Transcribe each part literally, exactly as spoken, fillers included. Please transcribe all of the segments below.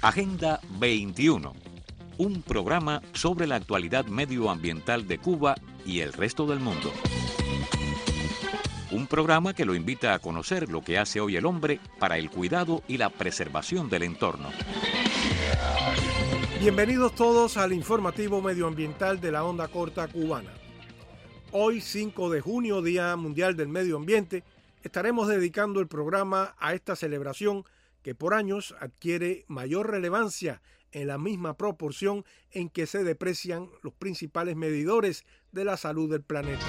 Agenda veintiuno, un programa sobre la actualidad medioambiental de Cuba y el resto del mundo. Un programa que lo invita a conocer lo que hace hoy el hombre para el cuidado y la preservación del entorno. Bienvenidos todos al informativo medioambiental de la onda corta cubana. Hoy, cinco de junio, Día Mundial del Medio Ambiente, estaremos dedicando el programa a esta celebración que por años adquiere mayor relevancia en la misma proporción en que se deprecian los principales medidores de la salud del planeta.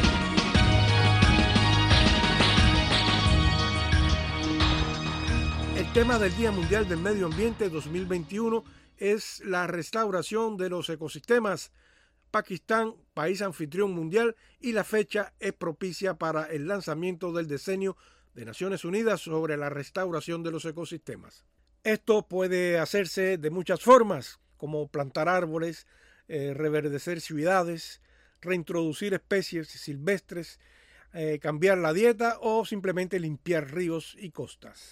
El tema del Día Mundial del Medio Ambiente dos mil veintiuno es la restauración de los ecosistemas. Pakistán, país anfitrión mundial, y la fecha es propicia para el lanzamiento del Decenio de Naciones Unidas sobre la restauración de los ecosistemas. Esto puede hacerse de muchas formas, como plantar árboles, eh, reverdecer ciudades, reintroducir especies silvestres, eh, cambiar la dieta o simplemente limpiar ríos y costas.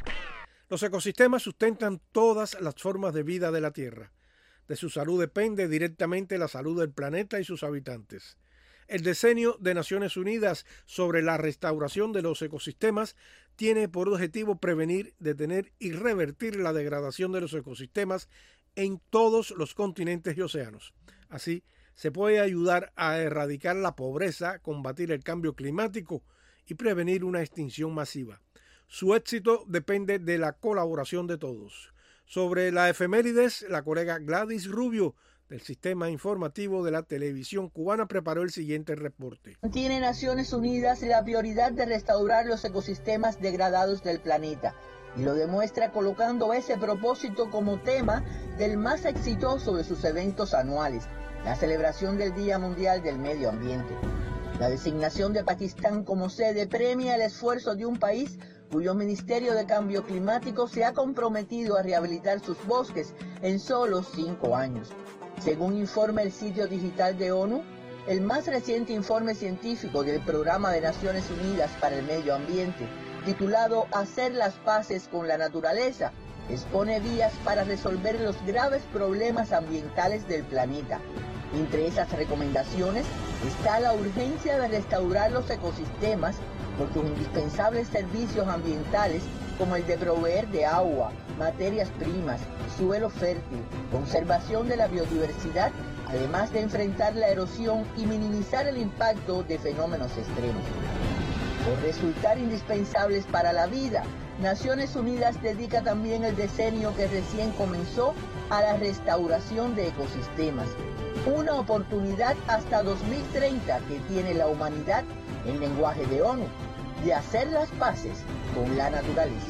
Los ecosistemas sustentan todas las formas de vida de la Tierra. De su salud depende directamente la salud del planeta y sus habitantes. El Decenio de Naciones Unidas sobre la restauración de los ecosistemas tiene por objetivo prevenir, detener y revertir la degradación de los ecosistemas en todos los continentes y océanos. Así, se puede ayudar a erradicar la pobreza, combatir el cambio climático y prevenir una extinción masiva. Su éxito depende de la colaboración de todos. Sobre la efemérides, la colega Gladys Rubio, del Sistema Informativo de la Televisión Cubana, preparó el siguiente reporte. Tiene Naciones Unidas la prioridad de restaurar los ecosistemas degradados del planeta y lo demuestra colocando ese propósito como tema del más exitoso de sus eventos anuales, la celebración del Día Mundial del Medio Ambiente. La designación de Pakistán como sede premia el esfuerzo de un país cuyo Ministerio de Cambio Climático se ha comprometido a rehabilitar sus bosques en solo cinco años. Según informa el sitio digital de ONU, el más reciente informe científico del Programa de Naciones Unidas para el Medio Ambiente, titulado Hacer las paces con la naturaleza, expone vías para resolver los graves problemas ambientales del planeta. Entre esas recomendaciones está la urgencia de restaurar los ecosistemas por sus indispensables servicios ambientales como el de proveer de agua, materias primas, suelo fértil, conservación de la biodiversidad, además de enfrentar la erosión y minimizar el impacto de fenómenos extremos. Por resultar indispensables para la vida, Naciones Unidas dedica también el decenio que recién comenzó a la restauración de ecosistemas, una oportunidad hasta dos mil treinta que tiene la humanidad, en lenguaje de ONU, de hacer las paces con la naturaleza.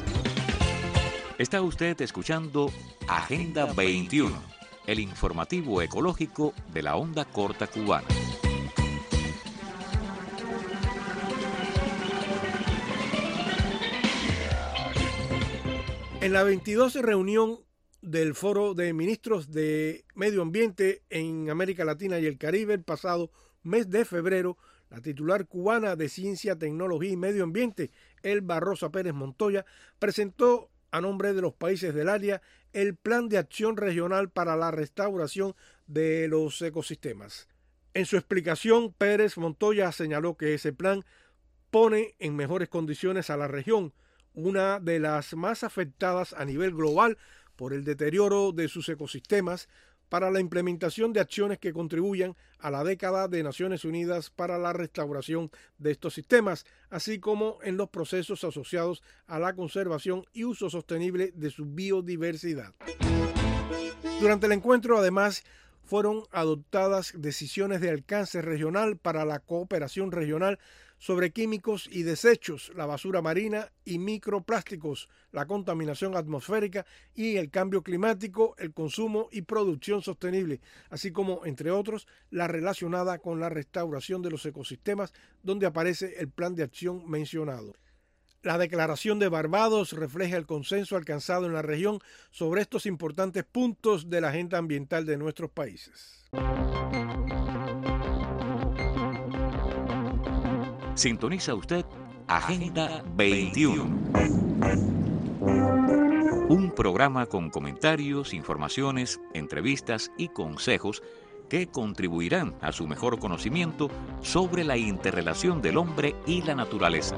Está usted escuchando Agenda veintiuno, el informativo ecológico de la onda corta cubana. En la veintidós reunión del Foro de Ministros de Medio Ambiente en América Latina y el Caribe el pasado mes de febrero, la titular cubana de Ciencia, Tecnología y Medio Ambiente, Elba Rosa Pérez Montoya, presentó a nombre de los países del área el Plan de Acción Regional para la Restauración de los Ecosistemas. En su explicación, Pérez Montoya señaló que ese plan pone en mejores condiciones a la región, una de las más afectadas a nivel global por el deterioro de sus ecosistemas, para la implementación de acciones que contribuyan a la década de Naciones Unidas para la restauración de estos sistemas, así como en los procesos asociados a la conservación y uso sostenible de su biodiversidad. Durante el encuentro, además, fueron adoptadas decisiones de alcance regional para la cooperación regional sobre químicos y desechos, la basura marina y microplásticos, la contaminación atmosférica y el cambio climático, el consumo y producción sostenible, así como, entre otros, la relacionada con la restauración de los ecosistemas, donde aparece el plan de acción mencionado. La Declaración de Barbados refleja el consenso alcanzado en la región sobre estos importantes puntos de la agenda ambiental de nuestros países. Sintoniza usted Agenda veintiuno. Un programa con comentarios, informaciones, entrevistas y consejos que contribuirán a su mejor conocimiento sobre la interrelación del hombre y la naturaleza.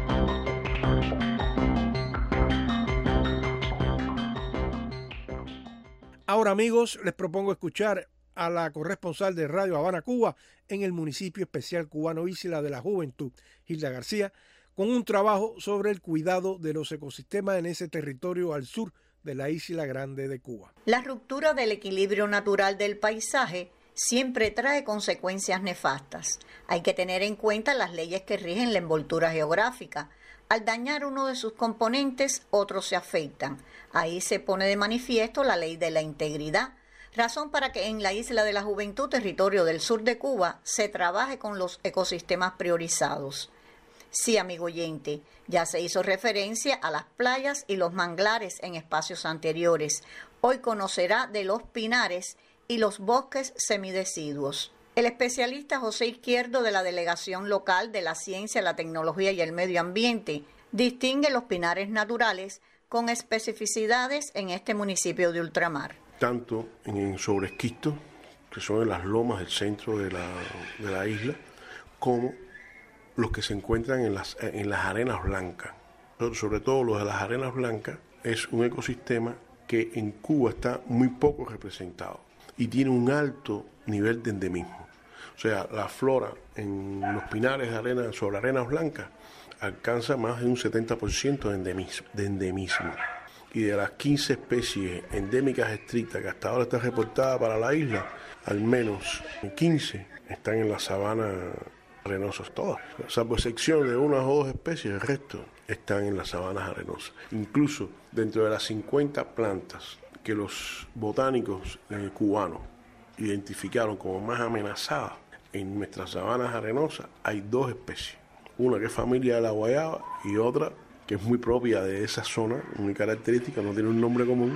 Ahora, amigos, les propongo escuchar a la corresponsal de Radio Habana, Cuba, en el municipio especial cubano Isla de la Juventud, Hilda García, con un trabajo sobre el cuidado de los ecosistemas en ese territorio al sur de la Isla Grande de Cuba. La ruptura del equilibrio natural del paisaje siempre trae consecuencias nefastas. Hay que tener en cuenta las leyes que rigen la envoltura geográfica. Al dañar uno de sus componentes, otros se afectan. Ahí se pone de manifiesto la ley de la integridad, razón para que en la Isla de la Juventud, territorio del sur de Cuba, se trabaje con los ecosistemas priorizados. Sí, amigo oyente, ya se hizo referencia a las playas y los manglares en espacios anteriores. Hoy conocerá de los pinares y los bosques semideciduos. El especialista José Izquierdo de la Delegación Local de la Ciencia, la Tecnología y el Medio Ambiente distingue los pinares naturales con especificidades en este municipio de ultramar. Tanto en sobresquistos, que son en las lomas del centro de la, de la isla, como los que se encuentran en las, en las arenas blancas. Sobre todo los de las arenas blancas es un ecosistema que en Cuba está muy poco representado y tiene un alto nivel de endemismo. O sea, la flora en los pinares de arena, sobre arenas blancas alcanza más de un setenta por ciento de endemismo, de endemismo. Y de las quince especies endémicas estrictas que hasta ahora están reportadas para la isla, al menos quince están en las sabanas arenosas todas. Salvo excepción de unas o dos especies, el resto están en las sabanas arenosas. Incluso dentro de las cincuenta plantas que los botánicos eh, cubanos identificaron como más amenazadas en nuestras sabanas arenosas, hay dos especies. Una que es familia de la guayaba y otra que es muy propia de esa zona, muy característica, no tiene un nombre común,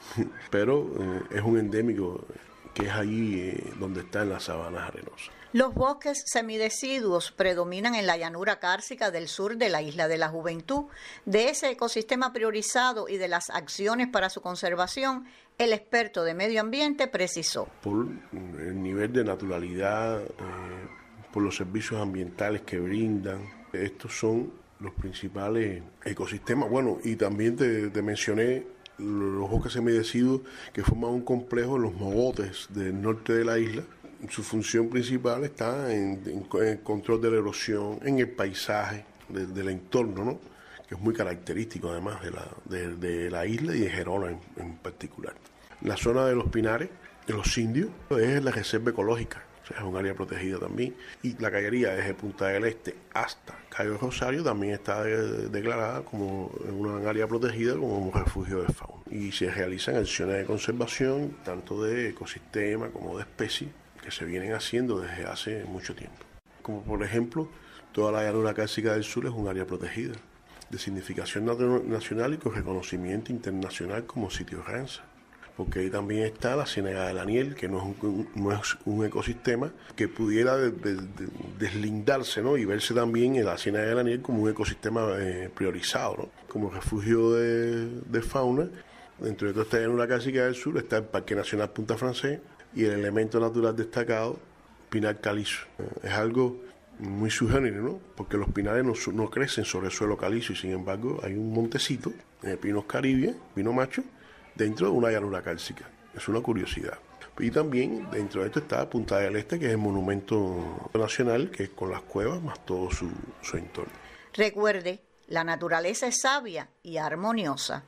pero eh, es un endémico que es allí eh, donde está en las sabanas arenosas. Los bosques semideciduos predominan en la llanura cárcica del sur de la Isla de la Juventud. De ese ecosistema priorizado y de las acciones para su conservación, el experto de medio ambiente precisó. Por el nivel de naturalidad, eh, por los servicios ambientales que brindan, estos son los principales ecosistemas. Bueno, y también te, te mencioné los bosques semideciduos que forman un complejo en los mogotes del norte de la isla. Su función principal está en, en, en el control de la erosión, en el paisaje de, del entorno, ¿no? Que es muy característico además de la, de, de la isla y de Gerona en, en particular. La zona de los pinares, de los indios, es la reserva ecológica, o sea, es un área protegida también. Y la callería desde Punta del Este hasta Cayo Rosario también está de, declarada como una área protegida, como un refugio de fauna. Y se realizan acciones de conservación, tanto de ecosistema como de especies, que se vienen haciendo desde hace mucho tiempo. Como por ejemplo, toda la llanura cárcica del sur es un área protegida, de significación nacional y con reconocimiento internacional como sitio Ramsar, porque ahí también está la Ciénaga del Aniel, que no es un, no es un ecosistema que pudiera de, de, de deslindarse, ¿no? Y verse también en la Ciénaga del Aniel como un ecosistema eh, priorizado, ¿no? Como refugio de, de fauna. Dentro de toda esta llanura cárcica del sur está el Parque Nacional Punta Francés, y el elemento natural destacado, pinar calizo. Es algo muy subgénero, ¿no? Porque los pinares no, no crecen sobre el suelo calizo y sin embargo hay un montecito de pinos caribe, pino macho, dentro de una llanura cárcica. Es una curiosidad. Y también dentro de esto está Punta del Este, que es el monumento nacional, que es con las cuevas más todo su, su entorno. Recuerde, la naturaleza es sabia y armoniosa.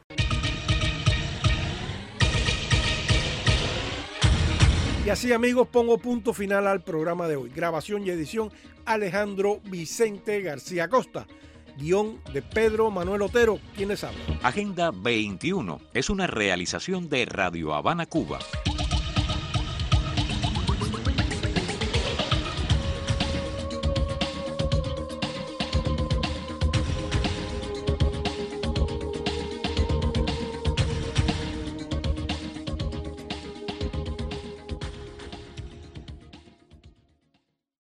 Y así, amigos, pongo punto final al programa de hoy. Grabación y edición Alejandro Vicente García Costa. Guión de Pedro Manuel Otero, quien les habla. Agenda veintiuno es una realización de Radio Habana, Cuba.